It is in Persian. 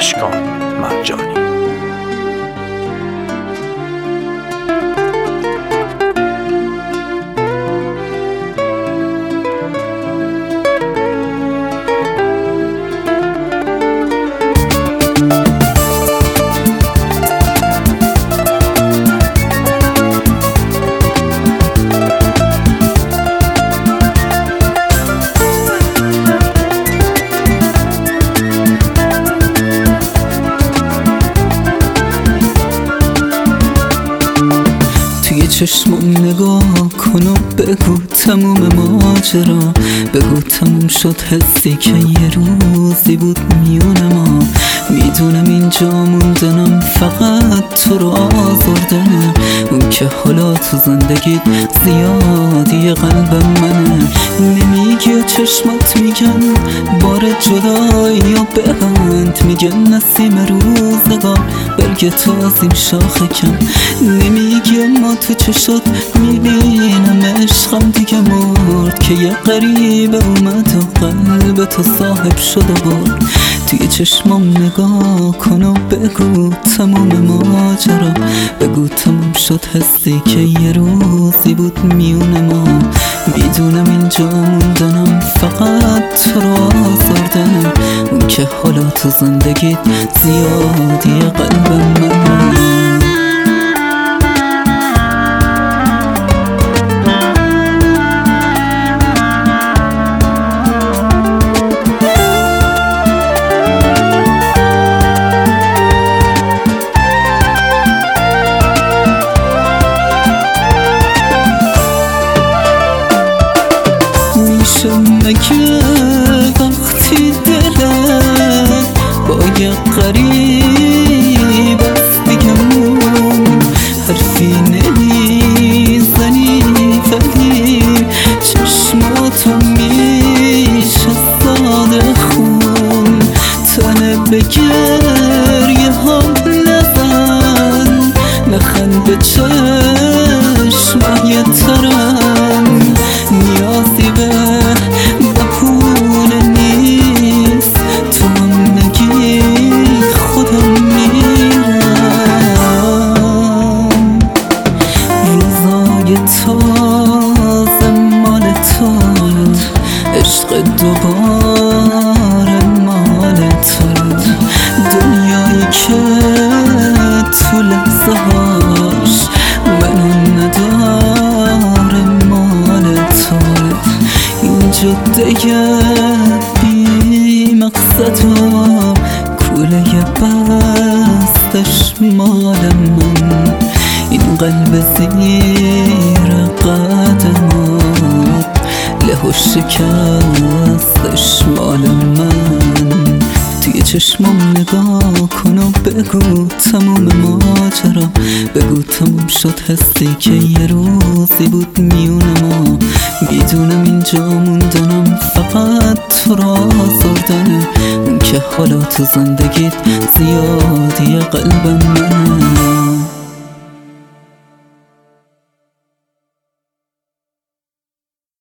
اشکان مرجانی. چشمم نگاه کن و بگو تموم ماجرا، بگو تموم شد حسی که یه روزی بود میون ما. میدونم اینجا موندنم فقط تو رو آزردنه، اون که حالا تو زندگیت زیادی قلبم منه. نمیگی و چشمات میگن بار جدایی یا ببند، میگن نسیم روزگار برگ تازیم شاخه کم. نمیگی اما تو چشات میبینم عشقم دیگه مرد، که یه غریبه اومد و قلب تو صاحب شد و برد. توی چشمام نگاه کن و بگو تموم ماجرا، بگو تموم شد حسی که یه روزی بود میون ما. میدونم اینجا موندنم فقط تو رو آزردنه، اون که حالا تو زندگیت زیادی قلبم منه. مگه وقتی دلت با یه غریب است بگم حرفی نمیزنی، ولی چشماتو میشه ساده خون. تنه به گریه هم نزن، نخند به چشمای ترم. نیازی به بهونه نیست، تو هم نگی خودم میرم. روزای تازه مال توت، عشق دوباره مال توت. دنیایی که تو لحظه هاش منو نداره مال توت. این جاده بی مقصد و کوله بستش مال من. این قلب زیر قدمات له و شکستش مال من. توی چشمم نگاه کن و بگو تموم ماجرا، بگو تموم شد حسی که یه روزی بود میون ما. میدونم اینجا موندنم فقط تو رو آزردنه، اون که حالا تو زندگیت زیادی قلبم منه.